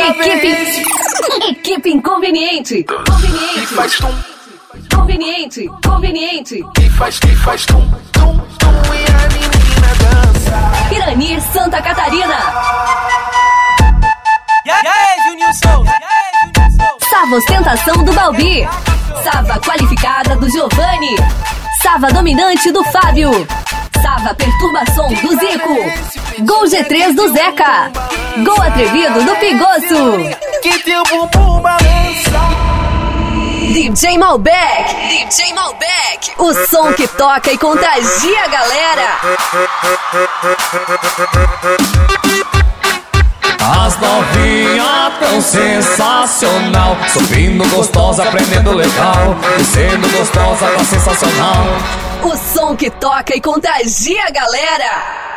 Equipe inconveniente. Conveniente. Que faz tum, tum, tum e a menina dança. Irani, Santa Catarina. E aí, Juninho Souza? Sava ostentação do Balbi. Sava qualificada do Giovanni. Sava dominante do Fábio. Sava perturbação do Zico. Gol G3 do Zeca. Gol atrevido do Pigosso. Que teu bumbum balança. DJ Malbec, o som que toca e contagia a galera. As novinhas tão sensacional, subindo gostosa, aprendendo legal, descendo gostosa, tá sensacional. O som que toca e contagia a galera.